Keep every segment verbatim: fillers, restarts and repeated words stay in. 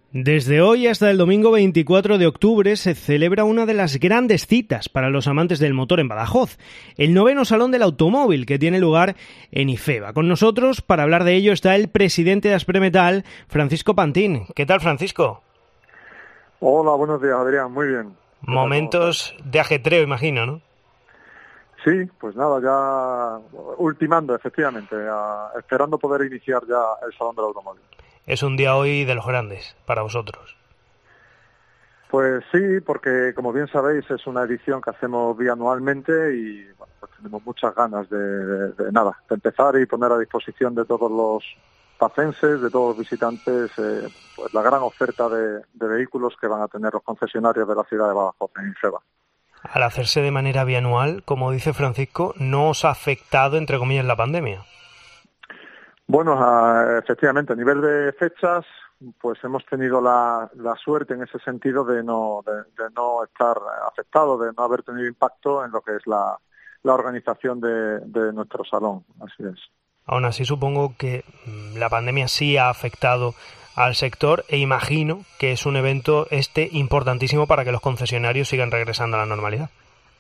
Desde hoy hasta el domingo veinticuatro de octubre se celebra una de las grandes citas para los amantes del motor en Badajoz, el noveno Salón del Automóvil, que tiene lugar en IFEBA. Con nosotros, para hablar de ello, está el presidente de Aspremetal, Francisco Pantín. ¿Qué tal, Francisco? Hola, buenos días, Adrián, muy bien. Momentos de ajetreo, imagino, ¿no? Sí, pues nada, ya ultimando, efectivamente, a, esperando poder iniciar ya el Salón del Automóvil. Es un día hoy de los grandes para vosotros. Pues sí, porque como bien sabéis es una edición que hacemos bianualmente y bueno, pues tenemos muchas ganas de, de, de nada, de empezar y poner a disposición de todos los pacenses, de todos los visitantes, eh, pues la gran oferta de, de vehículos que van a tener los concesionarios de la ciudad de Badajoz en IFEBA. Al hacerse de manera bianual, como dice Francisco, ¿no os ha afectado, entre comillas, la pandemia? Bueno, a, efectivamente, a nivel de fechas, pues hemos tenido la, la suerte en ese sentido de no, de, de no estar afectado, de no haber tenido impacto en lo que es la, la organización de, de nuestro salón, así es. Aún así, supongo que la pandemia sí ha afectado al sector e imagino que es un evento este importantísimo para que los concesionarios sigan regresando a la normalidad.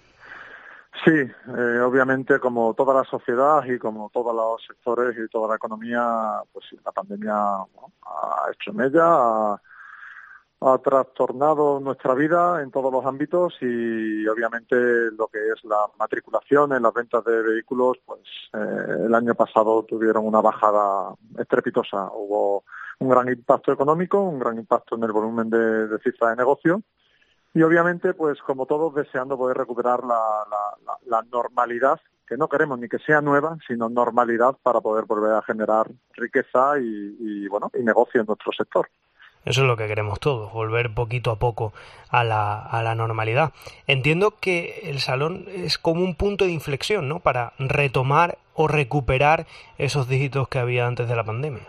Sí, eh, obviamente como toda la sociedad y como todos los sectores y toda la economía, pues sí, la pandemia bueno, ha hecho mella, ha, ha trastornado nuestra vida en todos los ámbitos y obviamente lo que es la matriculación en las ventas de vehículos, pues eh, el año pasado tuvieron una bajada estrepitosa. Hubo un gran impacto económico, un gran impacto en el volumen de, de cifra de negocio. Y obviamente, pues como todos, deseando poder recuperar la, la, la, la normalidad, que no queremos ni que sea nueva, sino normalidad para poder volver a generar riqueza y, y bueno, y negocio en nuestro sector. Eso es lo que queremos todos, volver poquito a poco a la, a la normalidad. Entiendo que el salón es como un punto de inflexión, ¿no?, para retomar o recuperar esos dígitos que había antes de la pandemia.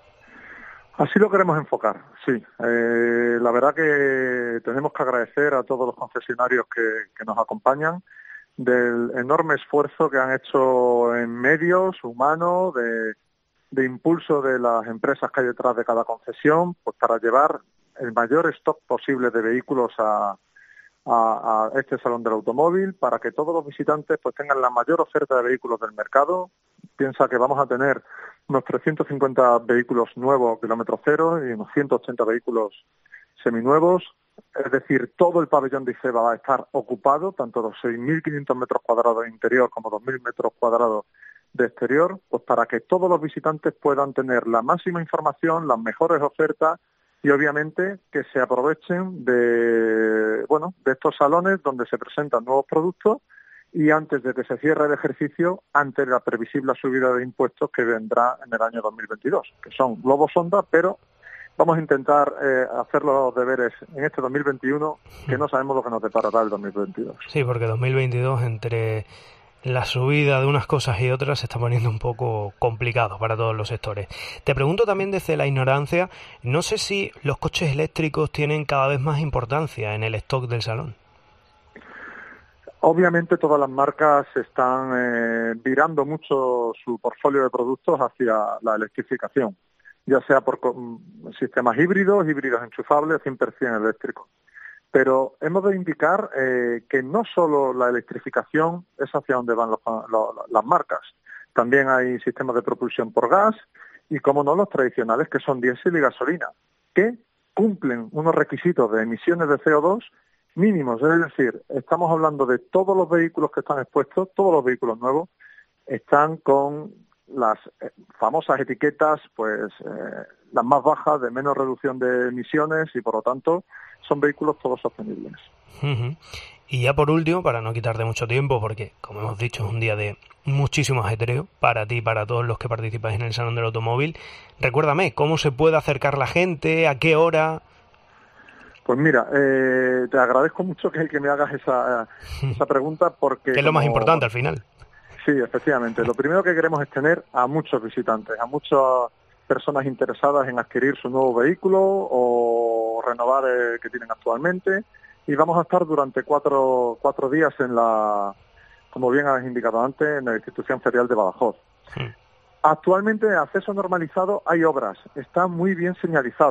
Así lo queremos enfocar, sí. Eh, la verdad que tenemos que agradecer a todos los concesionarios que, que nos acompañan del enorme esfuerzo que han hecho en medios humanos, de, de impulso de las empresas que hay detrás de cada concesión, pues para llevar el mayor stock posible de vehículos a, a, a este Salón del Automóvil, para que todos los visitantes pues tengan la mayor oferta de vehículos del mercado. Piensa que vamos a tener unos trescientos cincuenta vehículos nuevos kilómetro cero y unos ciento ochenta vehículos seminuevos. Es decir, todo el pabellón de IFEBA va a estar ocupado, tanto los seis mil quinientos metros cuadrados de interior como dos mil metros cuadrados de exterior, pues para que todos los visitantes puedan tener la máxima información, las mejores ofertas y obviamente que se aprovechen de, bueno, de estos salones donde se presentan nuevos productos y antes de que se cierre el ejercicio, ante la previsible subida de impuestos que vendrá en el año dos mil veintidós, que son globos sonda, pero vamos a intentar eh, hacer los deberes en este dos mil veintiuno, que no sabemos lo que nos deparará el dos mil veintidós. Sí, porque dos mil veintidós, entre la subida de unas cosas y otras, se está poniendo un poco complicado para todos los sectores. Te pregunto también desde la ignorancia, no sé si los coches eléctricos tienen cada vez más importancia en el stock del salón. Obviamente todas las marcas están eh, virando mucho su portfolio de productos hacia la electrificación, ya sea por sistemas híbridos, híbridos enchufables, cien por ciento eléctricos. Pero hemos de indicar eh, que no solo la electrificación es hacia donde van los, los, las marcas, también hay sistemas de propulsión por gas y, como no, los tradicionales que son diésel y gasolina, que cumplen unos requisitos de emisiones de C O dos mínimos, es decir, estamos hablando de todos los vehículos que están expuestos, todos los vehículos nuevos están con las famosas etiquetas, pues eh, las más bajas, de menos reducción de emisiones y por lo tanto son vehículos todos sostenibles. Uh-huh. Y ya por último, para no quitarte mucho tiempo, porque como hemos dicho es un día de muchísimo ajetreo para ti y para todos los que participáis en el Salón del Automóvil, recuérdame, ¿cómo se puede acercar la gente? ¿A qué hora? Pues mira, eh, te agradezco mucho que, que me hagas esa, esa pregunta porque... Que es lo como, más importante al final. Sí, efectivamente. Lo primero que queremos es tener a muchos visitantes, a muchas personas interesadas en adquirir su nuevo vehículo o renovar el que tienen actualmente. Y vamos a estar durante cuatro, cuatro días en la, como bien has indicado antes, en la institución ferial de Badajoz. Sí. Actualmente, acceso normalizado, hay obras, está muy bien señalizado.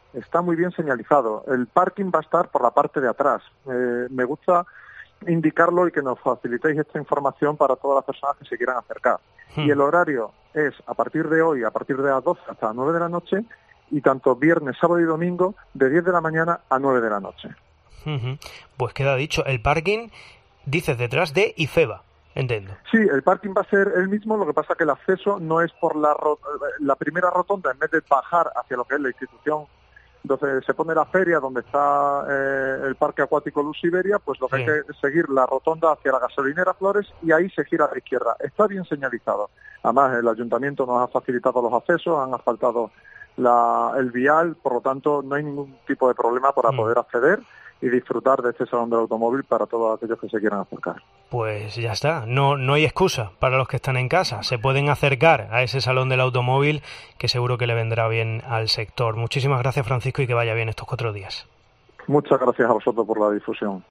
está muy bien señalizado. El parking va a estar por la parte de atrás. Eh, me gusta indicarlo y que nos facilitéis esta información para todas las personas que se quieran acercar. Hmm. Y el horario es a partir de hoy, a partir de las doce hasta las nueve de la noche, y tanto viernes, sábado y domingo, de diez de la mañana a nueve de la noche. Uh-huh. Pues queda dicho, el parking, dices, detrás de IFEBA, entiendo. Sí, el parking va a ser el mismo, lo que pasa que el acceso no es por la, ro- la primera rotonda, en vez de bajar hacia lo que es la institución. Entonces se pone la feria donde está eh, el Parque Acuático Luz Siberia, pues lo que sí. hay que seguir la rotonda hacia la gasolinera Flores y ahí se gira a la izquierda. Está bien señalizado. Además, el ayuntamiento nos ha facilitado los accesos, han asfaltado la, el vial, por lo tanto no hay ningún tipo de problema para mm. poder acceder y disfrutar de este salón del automóvil para todos aquellos que se quieran acercar. Pues ya está, no, no hay excusa para los que están en casa, se pueden acercar a ese salón del automóvil que seguro que le vendrá bien al sector. Muchísimas gracias, Francisco, y que vaya bien estos cuatro días. Muchas gracias a vosotros por la difusión.